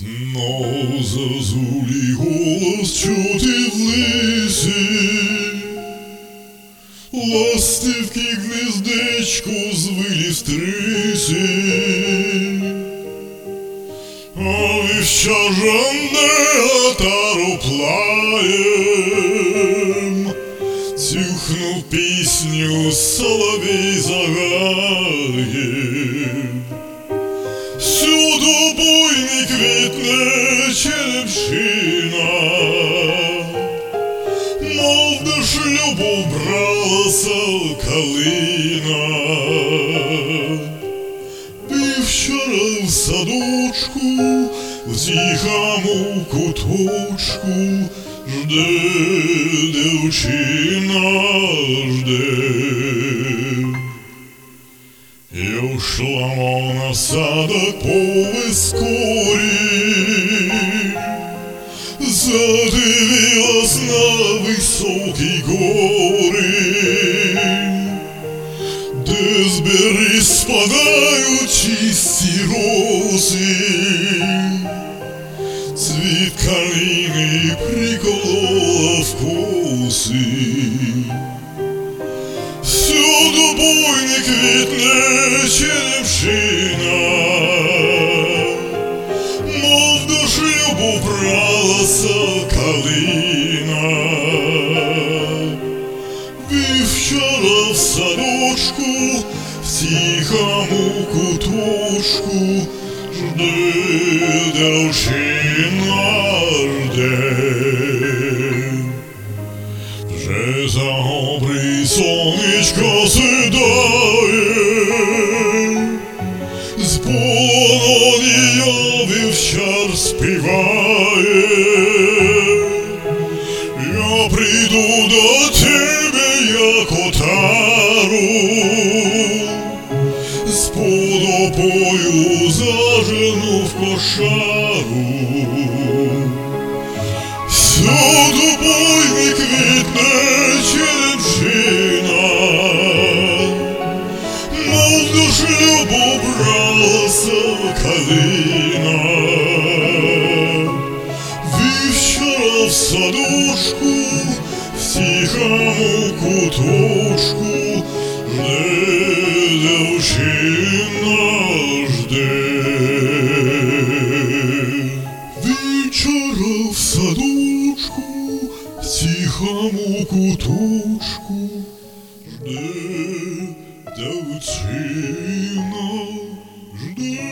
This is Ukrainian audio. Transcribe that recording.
Знов зозулі голос чути в лисі, ластівки гнездечко звилі в стрисі, а вівчаржане тароплаєм цюхнув пісню соловей загає. Всюду буйний квітне черемшина, мов до шлюбу бралася калина. Піввчора в садочку, в тихому куточку жде дівчина, жде. І ушла вона в садок по вискорі, задивилась на високі гори, де з берез спадають чисті роси, цвіт калини приколола в коси. Всюду буйний квітне черемшина, мов до шлюбу бралася калина. Вівчора в садочку, в тихому куточку жде дівчина, жде. Вже за обрій сонечко сідає, з полонія вівчар співає. Я прийду до тебе, як отару, з подопою зажену в кошару. Всюду буйний квітне черемшина, мов до шлюбу бралася калина. Вівчора в садочку, в тихому куточку жде дівчина, жде. Вівчора в садочку, в тихому куточку жде дівчина, жде.